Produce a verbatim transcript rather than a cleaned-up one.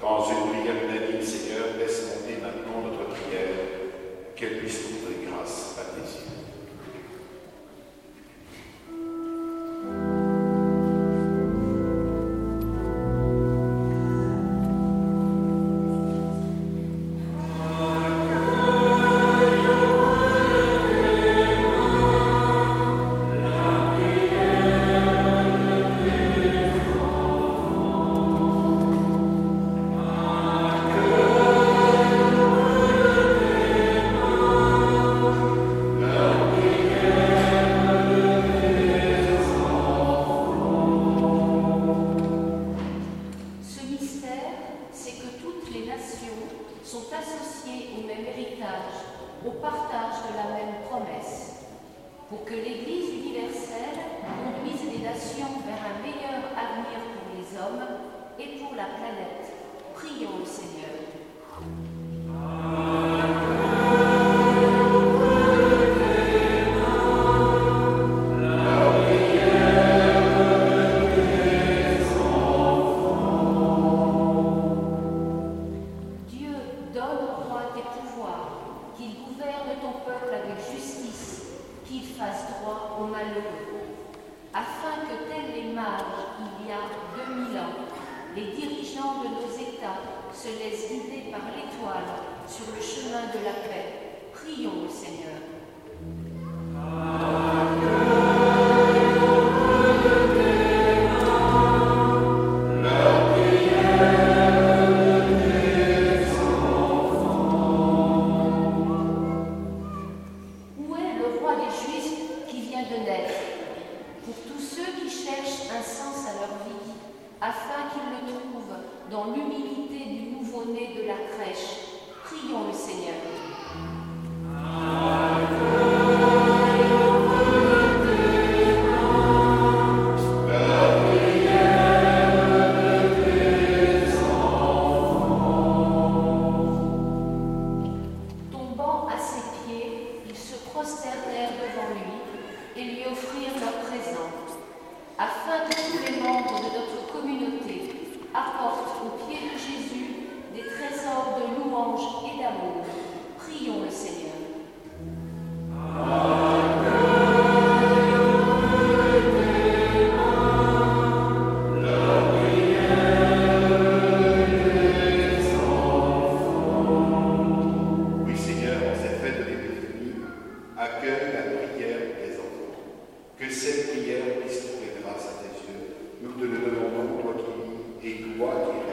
Dans une prière unanime, Seigneur, laisse monter maintenant notre prière, qu'elle puisse trouver grâce à tes yeux. Que cette prière puisse trouver grâce à tes yeux. Nous te le demandons, toi qui vis et toi qui